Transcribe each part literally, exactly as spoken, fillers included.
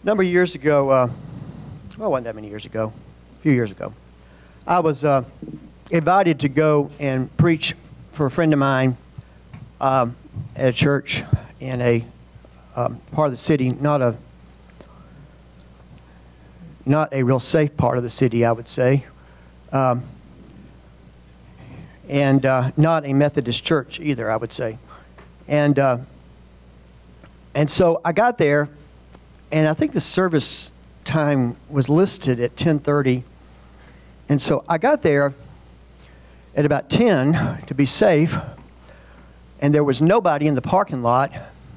A number of years ago, uh, well, it wasn't that many years ago, a few years ago, I was uh, invited to go and preach for a friend of mine um, at a church in a um, part of the city, not a not a real safe part of the city, I would say, um, and uh, not a Methodist church either, I would say, and uh, and so I got there. And I think the service time was listed at ten thirty. And so I got there at about ten to be safe. And there was nobody in the parking lot.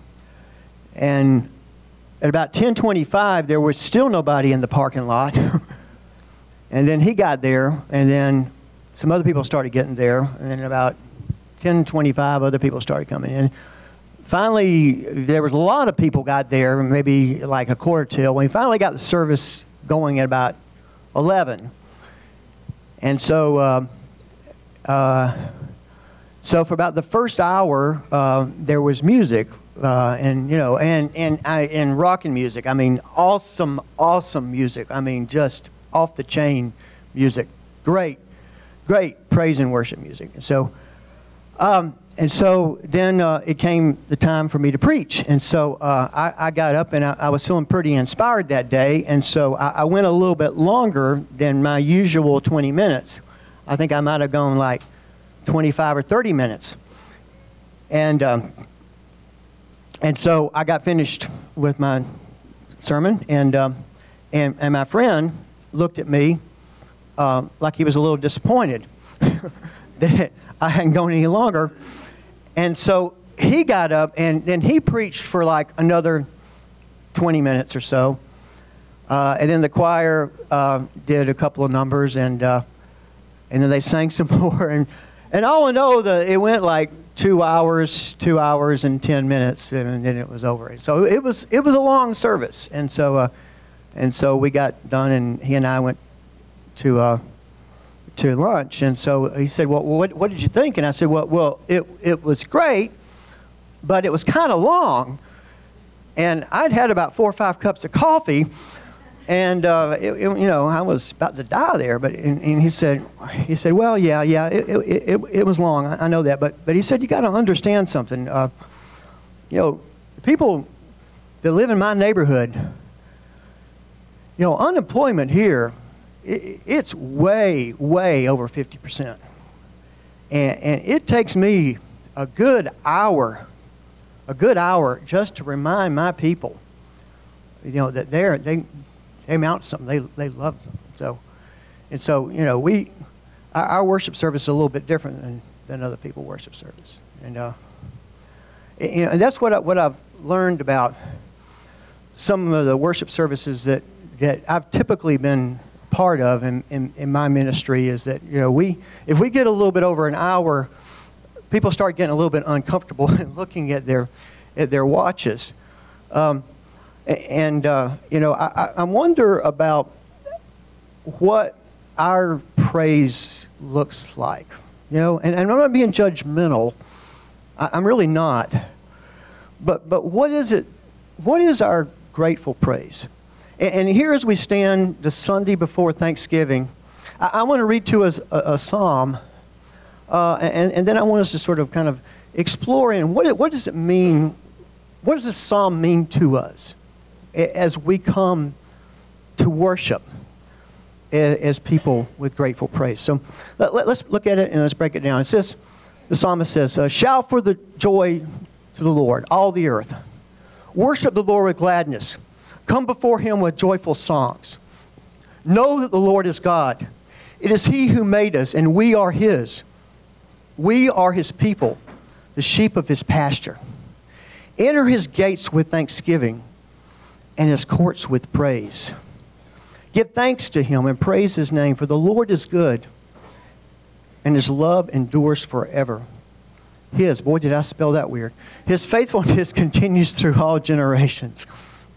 And at about ten twenty-five, there was still nobody in the parking lot. And then he got there. And then some other people started getting there. And then about ten twenty-five, other people started coming in. Finally, there was a lot of people got there, maybe like a quarter till. We finally got the service going at about eleven. And so, uh, uh, so for about the first hour, uh, there was music, uh, and you know, and and I, and rockin' music. I mean, awesome, awesome music. I mean, just off the chain music. Great, great praise and worship music. And so. Um, And so then uh, it came the time for me to preach. And so uh, I, I got up and I, I was feeling pretty inspired that day. And so I, I went a little bit longer than my usual twenty minutes. I think I might have gone like twenty-five or thirty minutes. And, um, and so I got finished with my sermon. And, um, and, and my friend looked at me uh, like he was a little disappointed that I hadn't gone any longer. And so he got up and then he preached for like another twenty minutes or so. Uh, and then the choir uh, did a couple of numbers and uh, and then they sang some more. And, and all I know, the, it went like two hours, two hours and ten minutes and then it was over. So it was it was a long service. And so, uh, and so we got done and he and I went to... Uh, to lunch. And so he said, well, what, what did you think? And I said, well, well, it, it was great, but it was kind of long. And I'd had about four or five cups of coffee, and uh, it, it, you know, I was about to die there. But and, and he said, he said, well, yeah, yeah, it it, it, it was long. I, I know that, but but he said, you got to understand something. Uh, you know, people that live in my neighborhood, you know, unemployment here. It's way, way over fifty percent. And, and it takes me a good hour, a good hour just to remind my people, you know, that they're, they they amount to something. They they love something. So, and so, you know, we, our, our worship service is a little bit different than, than other people's worship service. And, uh, you know, and that's what, I, what I've learned about some of the worship services that, that I've typically been part of in, in, in my ministry is that, you know, we if we get a little bit over an hour, people start getting a little bit uncomfortable and looking at their at their watches. Um, and, uh, you know, I, I wonder about what our praise looks like, you know, and, and I'm not being judgmental. I, I'm really not. But but what is it, what is our grateful praise? And here as we stand the Sunday before Thanksgiving, I, I want to read to us a, a psalm, uh, and, and then I want us to sort of kind of explore in what, it, what does it mean, what does this psalm mean to us as we come to worship as people with grateful praise. So let, let, let's look at it and let's break it down. It says, the psalmist says, uh, shout for the joy to the Lord, all the earth. Worship the Lord with gladness. Come before him with joyful songs. Know that the Lord is God. It is he who made us, and we are his. We are his people, the sheep of his pasture. Enter his gates with thanksgiving and his courts with praise. Give thanks to him and praise his name, for the Lord is good, and his love endures forever. His, boy, did I spell that weird. His faithfulness continues through all generations.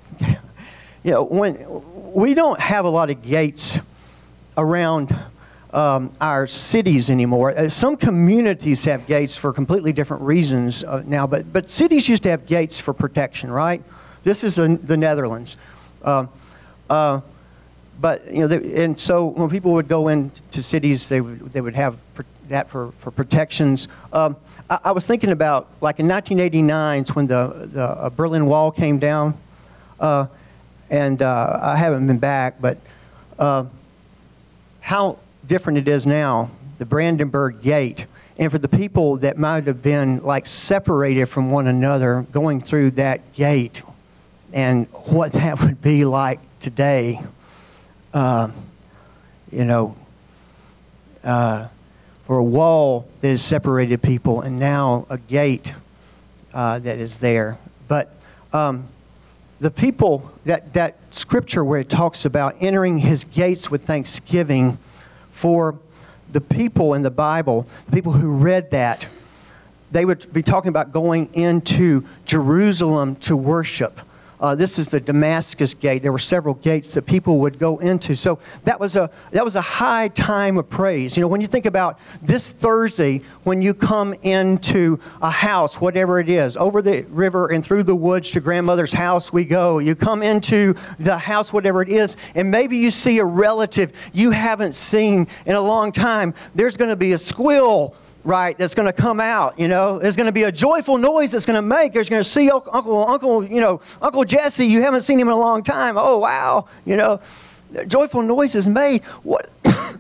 You know, when we don't have a lot of gates around um, our cities anymore. Uh, some communities have gates for completely different reasons uh, now, but but cities used to have gates for protection, right? This is the, the Netherlands. Um, uh, but you know, they, and so when people would go into cities, they would they would have pr- that for for protections. Um, I, I was thinking about like in nineteen eighty-nine, when the the uh, Berlin Wall came down, uh, and uh, I haven't been back, but uh, how different it is now, the Brandenburg Gate. And for the people that might have been like separated from one another going through that gate, and what that would be like today, uh, you know, uh, for a wall that has separated people, and now a gate uh, that is there. But um, the people, that, that scripture where it talks about entering his gates with thanksgiving, for the people in the Bible, the people who read that, they would be talking about going into Jerusalem to worship. Uh, this is the Damascus Gate. There were several gates that people would go into. So that was a that was a high time of praise. You know, when you think about this Thursday, when you come into a house, whatever it is, over the river and through the woods to grandmother's house we go. You come into the house, whatever it is, and maybe you see a relative you haven't seen in a long time. There's going to be a squeal, right, that's going to come out, you know. There's going to be a joyful noise that's going to make. There's going to see Uncle, Uncle, you know, Uncle Jesse. You haven't seen him in a long time. Oh, wow, you know. Joyful noise is made. What,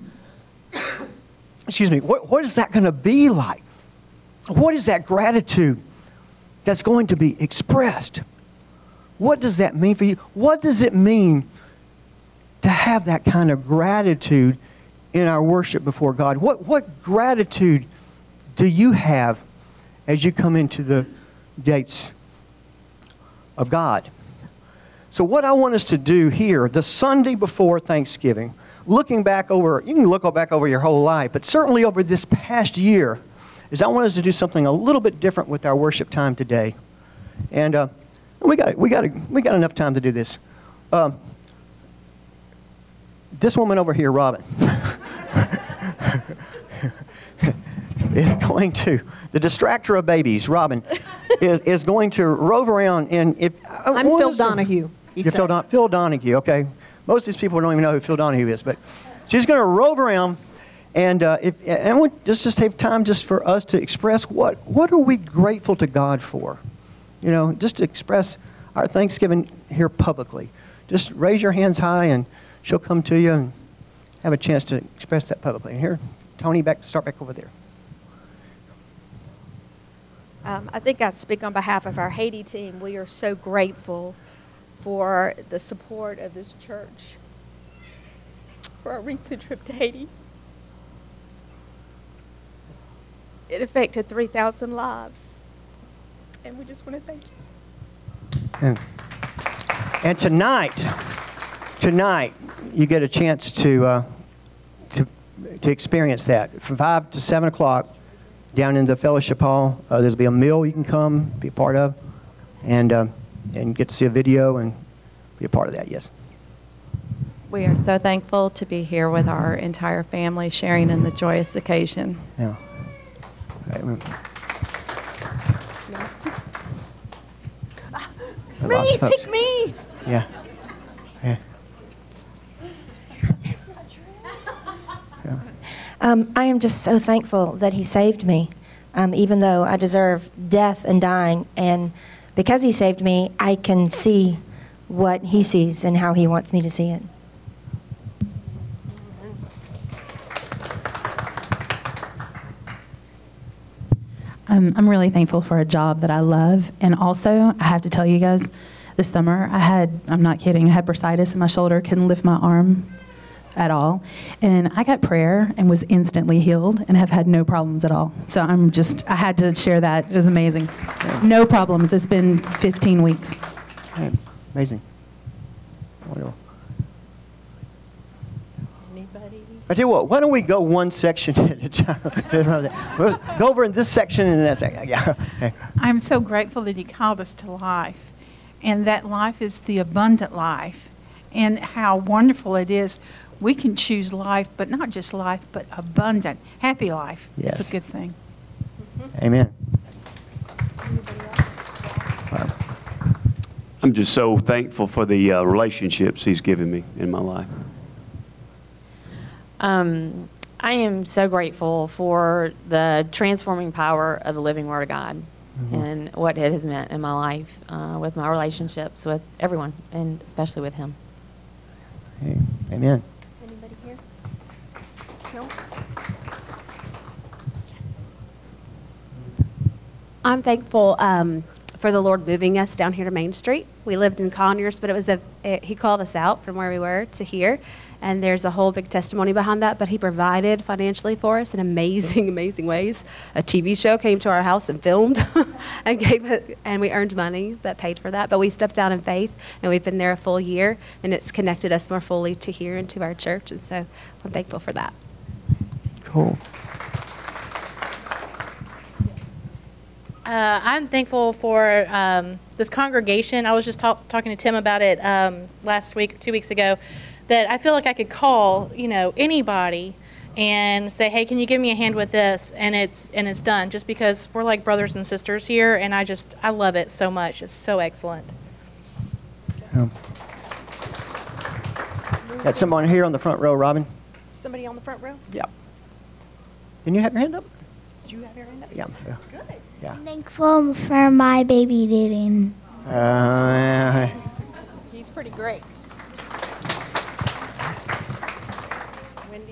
excuse me, what, what is that going to be like? What is that gratitude that's going to be expressed? What does that mean for you? What does it mean to have that kind of gratitude in our worship before God? What, what gratitude do you have as you come into the gates of God? So what I want us to do here, the Sunday before Thanksgiving, looking back over, you can look back over your whole life, but certainly over this past year, is I want us to do something a little bit different with our worship time today. And uh, we got we got we got enough time to do this. Um, this woman over here, Robin, is going to, the distractor of babies, Robin, is, is going to rove around and if I'm Phil Donahue. You're Phil, Don, Phil Donahue, okay. Most of these people don't even know who Phil Donahue is, but she's going to rove around, and uh, if and we just just take time just for us to express what what are we grateful to God for, you know, just to express our thanksgiving here publicly. Just raise your hands high, and she'll come to you and have a chance to express that publicly. And here, Tony, back start back over there. Um, I think I speak on behalf of our Haiti team. We are so grateful for the support of this church for our recent trip to Haiti. It affected three thousand lives, and we just want to thank you. And, and tonight, tonight, you get a chance to uh, to to experience that from five to seven o'clock. Down in the fellowship hall, uh, there'll be a meal you can come, be a part of, and uh, and get to see a video and be a part of that, yes. We are so thankful to be here with our entire family, sharing in the joyous occasion. Yeah. Right. Me, pick me! Yeah. Yeah. Yeah. Um, I am just so thankful that he saved me, um, even though I deserve death and dying. And because he saved me, I can see what he sees and how he wants me to see it. Um, I'm really thankful for a job that I love. And also, I have to tell you guys, this summer I had, I'm not kidding, I had bursitis in my shoulder, couldn't lift my arm at all. And I got prayer and was instantly healed and have had no problems at all. So I'm just, I had to share that. It was amazing. No problems. It's been fifteen weeks. Yeah, amazing. Wonderful. Anybody? I tell you what, why don't we go one section at a time? We'll go over in this section and in that section. Yeah. I'm so grateful that he called us to life, and that life is the abundant life, and how wonderful it is. We can choose life, but not just life, but abundant, happy life. Yes. It's a good thing. Amen. I'm just so thankful for the uh, relationships he's given me in my life. Um, I am so grateful for the transforming power of the living Word of God mm-hmm. and what it has meant in my life uh, with my relationships with everyone, and especially with him. Hey, amen. Anybody here? No? I'm thankful um, for the Lord moving us down here to Main Street. We lived in Conyers, but it was a it, He called us out from where we were to here, and there's a whole big testimony behind that. But He provided financially for us in amazing, amazing ways. A T V show came to our house and filmed, and gave it, and we earned money that paid for that. But we stepped out in faith, and we've been there a full year, and it's connected us more fully to here and to our church, and so I'm thankful for that. Cool. Uh, I'm thankful for um, this congregation. I was just talk, talking to Tim about it um, last week, two weeks ago, that I feel like I could call, you know, anybody and say, hey, can you give me a hand with this? And it's and it's done, just because we're like brothers and sisters here, and I just, I love it so much. It's so excellent. Yeah. Got someone here on the front row, Robin? Somebody on the front row? Yeah. Can you have your hand up? Did you have your hand up? Yeah. yeah. Good. Yeah. I'm thankful for my baby Dylan. Uh, He's pretty great. Wendy?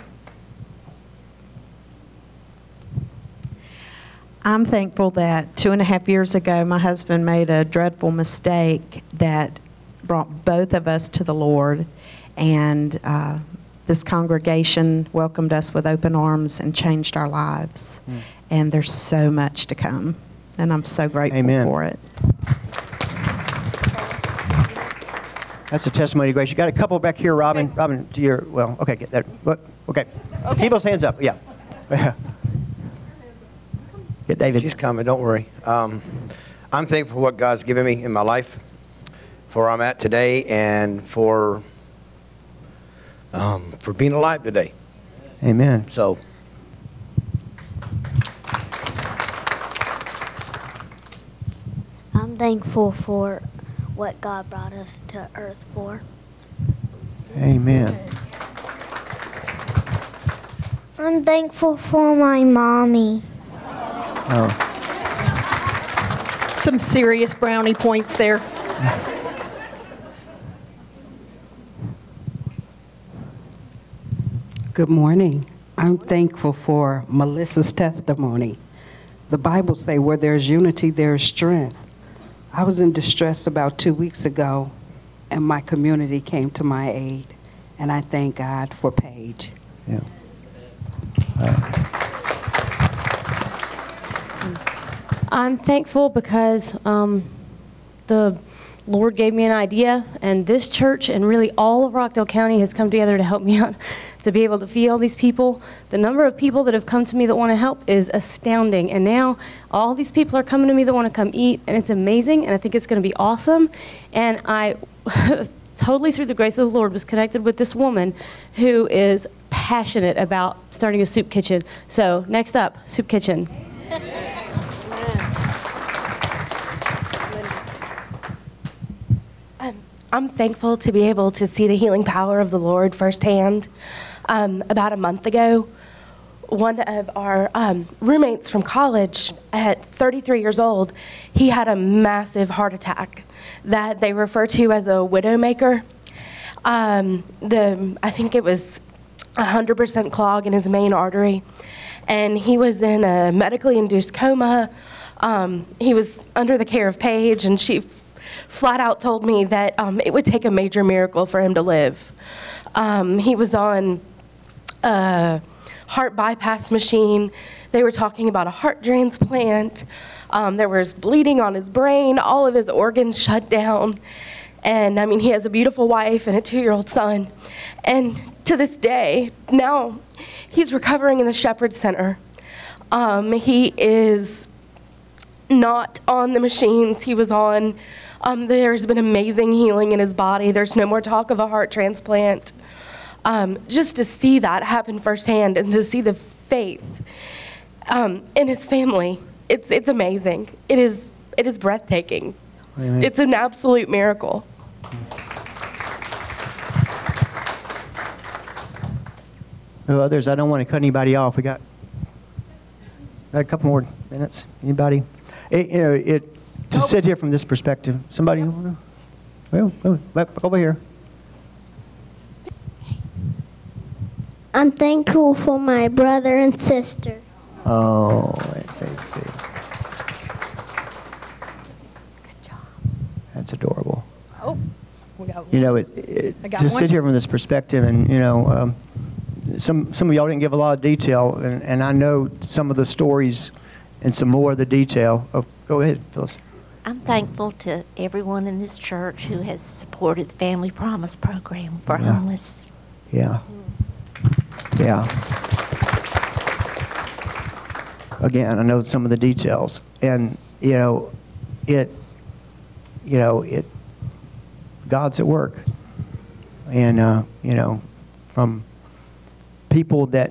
I'm thankful that two and a half years ago, my husband made a dreadful mistake that brought both of us to the Lord, and uh, this congregation welcomed us with open arms and changed our lives. Mm. And there's so much to come, and I'm so grateful Amen. For it. That's a testimony of grace. You got a couple back here, Robin. Okay. Robin, to your, well, okay, get that. Okay. okay. Keep those hands up, yeah. Get David. She's coming, don't worry. Um, I'm thankful for what God's given me in my life, for where I'm at today, and for um, for being alive today. Amen. So. I'm thankful for what God brought us to earth for. Amen. I'm thankful for my mommy. Oh. Some serious brownie points there. Good morning. I'm thankful for Melissa's testimony. The Bible says where there's unity, there's strength. I was in distress about two weeks ago, and my community came to my aid, and I thank God for Paige. Yeah. Uh. I'm thankful because um, the Lord gave me an idea, and this church and really all of Rockdale County has come together to help me out to be able to feed all these people. The number of people that have come to me that want to help is astounding, and now all these people are coming to me that want to come eat, and it's amazing, and I think it's going to be awesome. And I totally, through the grace of the Lord, was connected with this woman who is passionate about starting a soup kitchen. So next up, soup kitchen. I'm thankful to be able to see the healing power of the Lord firsthand. Um, about a month ago, one of our um, roommates from college, at thirty-three years old, he had a massive heart attack that they refer to as a widowmaker. Um, the I think it was one hundred percent clog in his main artery, and he was in a medically induced coma. Um, he was under the care of Paige, and she flat out told me that um, it would take a major miracle for him to live. Um, he was on a heart bypass machine. They were talking about a heart transplant. Um, there was bleeding on his brain. All of his organs shut down. And I mean, he has a beautiful wife and a two-year-old son. And to this day, now he's recovering in the Shepherd Center. Um, he is not on the machines he was on. Um, there's been amazing healing in his body. There's no more talk of a heart transplant. Um, just to see that happen firsthand and to see the faith um, in his family, it's it's amazing. It is it is breathtaking. Amen. It's an absolute miracle. No others. I don't want to cut anybody off. We got, got a couple more minutes. Anybody? It, you know, it to sit here from this perspective. Somebody? Wanna, well, oh, back, back over here. I'm thankful for my brother and sister. Oh, let's see. Let's see. Good job. That's adorable. Oh, we got You know, it, it I got to one. sit here from this perspective, and you know, um, some some of y'all didn't give a lot of detail, and, and I know some of the stories and some more of the detail. Oh, go ahead, Phyllis. I'm thankful to everyone in this church who has supported the Family Promise program for Yeah. homeless. Yeah. Yeah. Again, I know some of the details, and you know, it, you know, it. God's at work, and uh, you know, from people that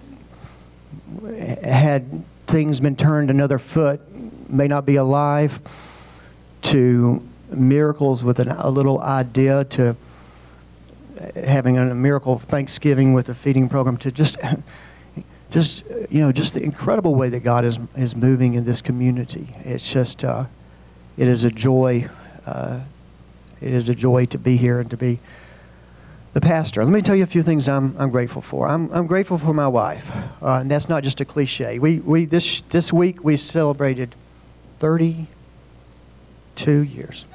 had things been turned another foot, may not be alive, to miracles with an, a little idea, to having a miracle of Thanksgiving with a feeding program, to just, just you know, just the incredible way that God is is moving in this community. It's just, uh, it is a joy. Uh, it is a joy to be here and to be the pastor. Let me tell you a few things I'm I'm grateful for. I'm I'm grateful for my wife, uh, and that's not just a cliche. We we this this week we celebrated thirty-two years.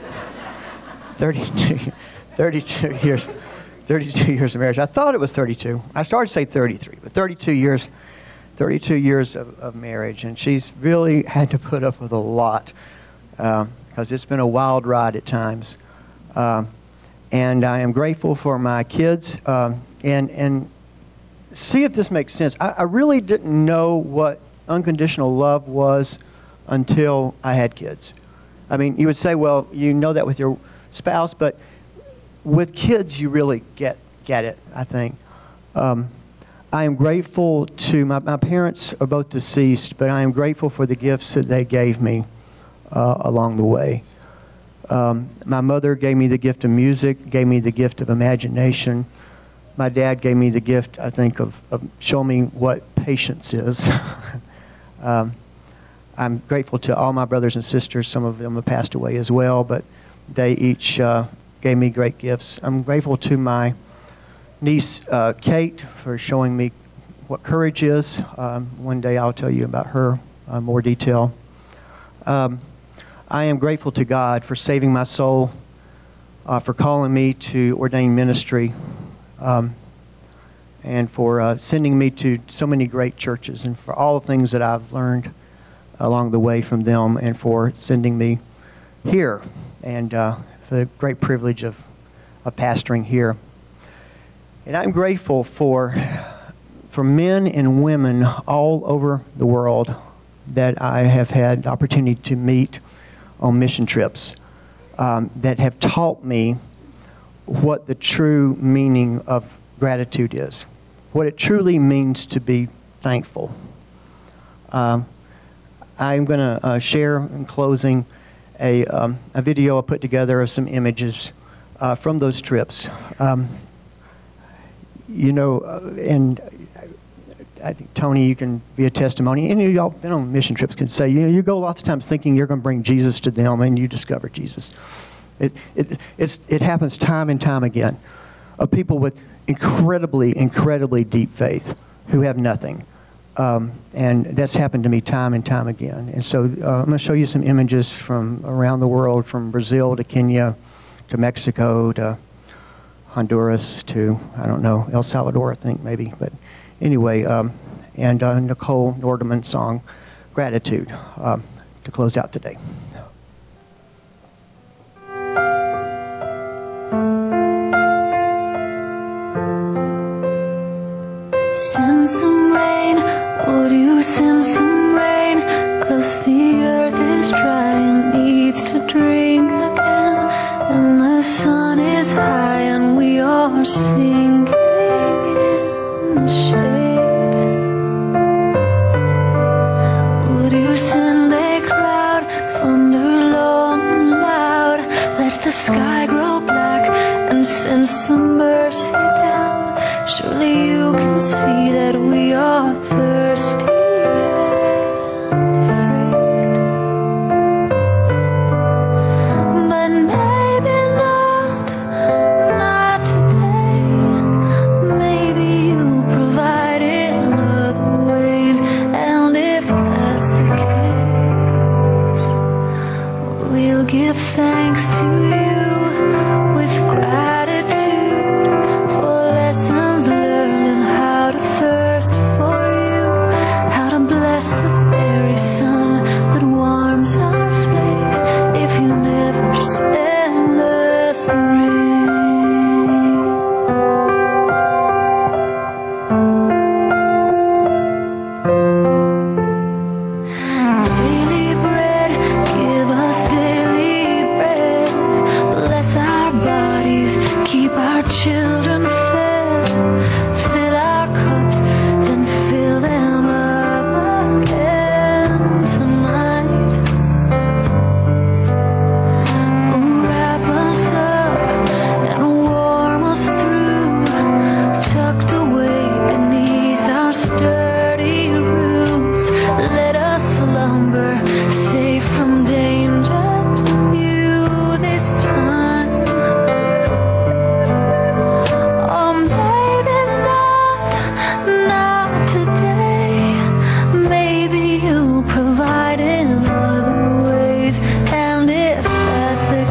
thirty-two, thirty-two years, thirty-two years of marriage. I thought it was thirty-two. I started to say thirty-three, but thirty-two years, thirty-two years of, of marriage, and she's really had to put up with a lot because um, it's been a wild ride at times. Um, and I am grateful for my kids, um, and and see if this makes sense. I, I really didn't know what unconditional love was until I had kids. I mean, you would say, well, you know that with your spouse, but with kids, you really get get it, I think. Um, I am grateful to, my, my parents are both deceased, but I am grateful for the gifts that they gave me uh, along the way. Um, my mother gave me the gift of music, gave me the gift of imagination. My dad gave me the gift, I think, of, of showing me what patience is. um, I'm grateful to all my brothers and sisters. Some of them have passed away as well, but they each uh, gave me great gifts. I'm grateful to my niece, uh, Kate, for showing me what courage is. Um, one day I'll tell you about her in uh, more detail. Um, I am grateful to God for saving my soul, uh, for calling me to ordained ministry, um, and for uh, sending me to so many great churches, and for all the things that I've learned along the way from them, and for sending me here, and uh, for the great privilege of, of pastoring here. And I'm grateful for, for men and women all over the world that I have had the opportunity to meet on mission trips, um, that have taught me what the true meaning of gratitude is, what it truly means to be thankful. Um, I'm going to uh, share in closing a, um, a video I put together of some images uh, from those trips. Um, you know, uh, and I think, Tony, you can be a testimony. Any of y'all been on mission trips can say, you know, you go lots of times thinking you're going to bring Jesus to them, and you discover Jesus. It, it, it's, it happens time and time again of people with incredibly, incredibly deep faith who have nothing. Um, and that's happened to me time and time again. And so uh, I'm going to show you some images from around the world, from Brazil to Kenya to Mexico to Honduras to, I don't know, El Salvador, I think, maybe. But anyway, um, and uh, Nicole Nordeman's song, Gratitude, um, to close out today. Send some rain, would you send some rain? 'Cause the earth is dry and needs to drink again. And the sun is high and we are sinking in the shade. Would you send a cloud, thunder long and loud? send some mercy down. Surely you can see that we are thirsty and afraid. But maybe not, not today. Maybe you provide in other ways. And if that's the case, we'll give thanks to you with gratitude for lessons learned and how to thirst for you, how to bless the very sun that warms our face if you never send us rain. Daily bread, give us daily bread. Bless our bodies, keep our children fed. Fill our cups, then fill them up again tonight. Oh, wrap us up and warm us through, tucked away beneath our sturdy roofs. Let us slumber, safe from dangers of you this time. Or maybe not, not today. Maybe you provide in other ways. And if that's the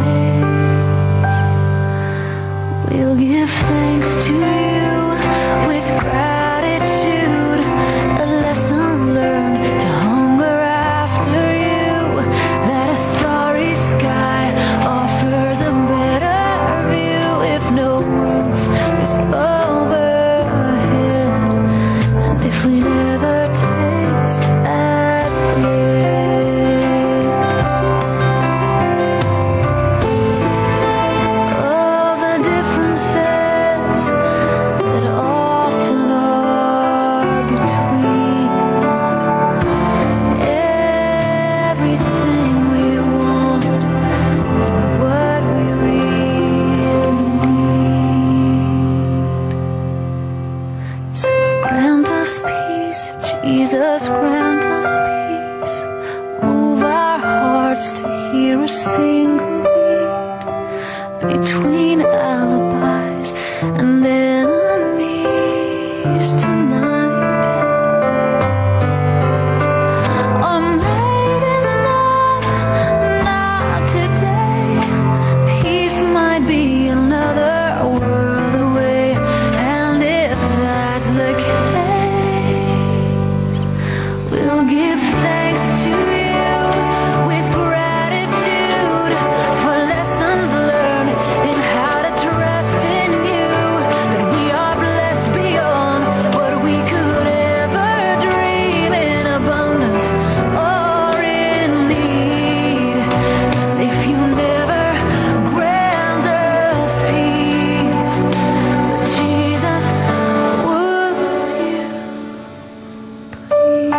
case, we'll give thanks to you with gratitude. A lesson learned to hunger after you. That a starry sky offers a better view if no roof is overhead. And if we never taste that bread. Of the differences that often are between everything we want and what we really need. So grant us peace, Jesus, grant us peace. Move our hearts to hear a single beat between alibis and enemies tonight. Or maybe not, not today. Peace might be another world away. And if that's the case, we'll give thanks to you with gratitude for lessons learned in how to trust in you. That we are blessed beyond what we could ever dream, in abundance or in need. And if you never grant us peace, but Jesus, would you please?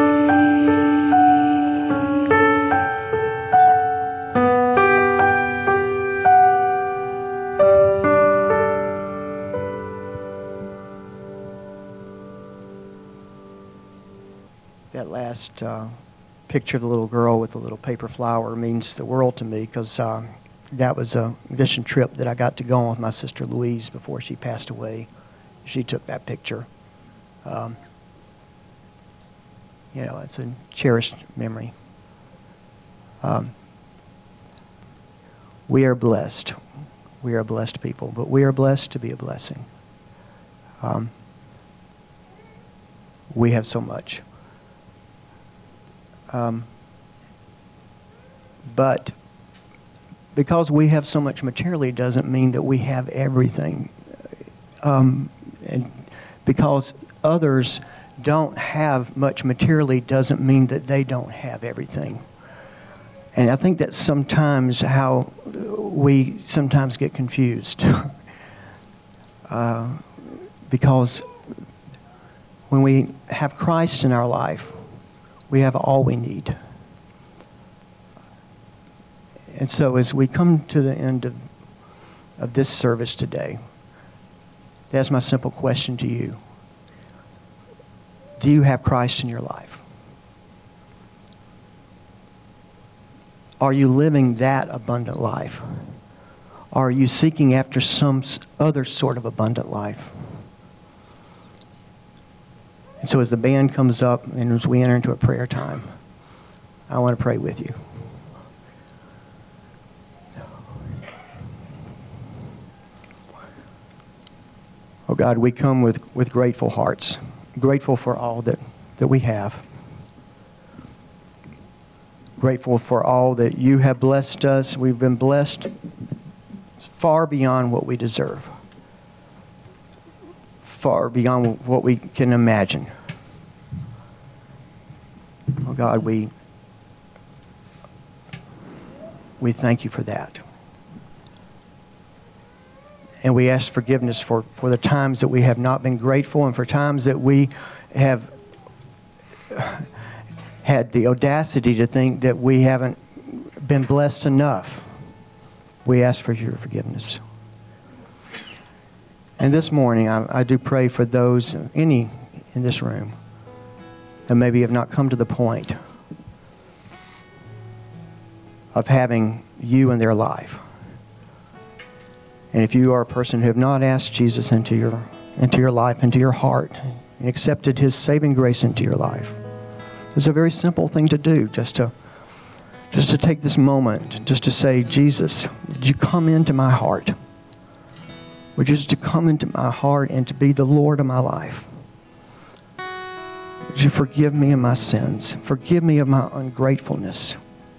That last uh, picture of the little girl with the little paper flower means the world to me, because uh, that was a mission trip that I got to go on with my sister Louise before she passed away. She took that picture. Um, you know, it's a cherished memory. Um, we are blessed. We are blessed people, but we are blessed to be a blessing. Um, we have so much. Um, but because we have so much materially doesn't mean that we have everything. Um, and because others don't have much materially doesn't mean that they don't have everything. And I think that's sometimes how we sometimes get confused. uh, because when we have Christ in our life, we have all we need. And so as we come to the end of, of this service today, that's my simple question to you. Do you have Christ in your life? Are you living that abundant life? Or are you seeking after some other sort of abundant life? And so as the band comes up and as we enter into a prayer time, I want to pray with you. Oh God, we come with, with grateful hearts, grateful for all that, that we have. Grateful for all that you have blessed us. We've been blessed far beyond what we deserve, far beyond what we can imagine. Oh God, we, we thank you for that. And we ask forgiveness for, for the times that we have not been grateful and for times that we have had the audacity to think that we haven't been blessed enough. We ask for your forgiveness. And this morning, I, I do pray for those, any in this room, that maybe have not come to the point of having you in their life. And if you are a person who have not asked Jesus into your, into your life, into your heart, and accepted his saving grace into your life, it's a very simple thing to do, just to, just to take this moment, just to say, Jesus, would you come into my heart? Would you just to come into my heart and to be the Lord of my life? Would you forgive me of my sins? Forgive me of my ungratefulness?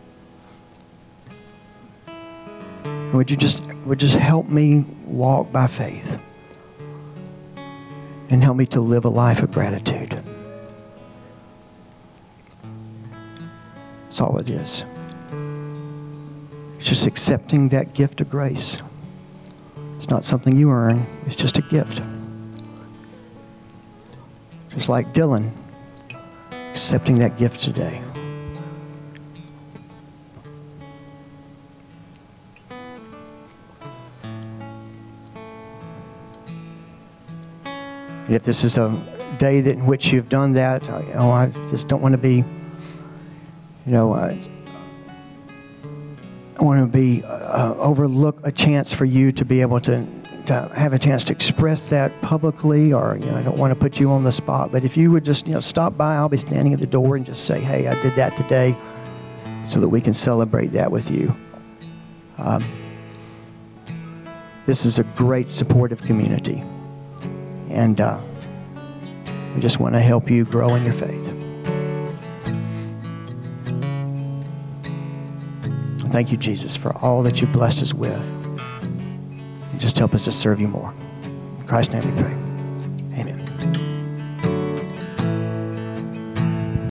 Would you just would just help me walk by faith and help me to live a life of gratitude? That's all it is. It's just accepting that gift of grace. It's not something you earn. It's just a gift. Just like Dylan, accepting that gift today. And if this is a day that in which you've done that, I, oh, I just don't want to be, you know, I, I want to be uh, overlook a chance for you to be able to, to have a chance to express that publicly, or you know, I don't want to put you on the spot. But if you would just, you know, stop by, I'll be standing at the door and just say, "Hey, I did that today," so that we can celebrate that with you. Um, this is a great supportive community. And uh, we just want to help you grow in your faith. Thank you, Jesus, for all that you've blessed us with. And just help us to serve you more. In Christ's name we pray.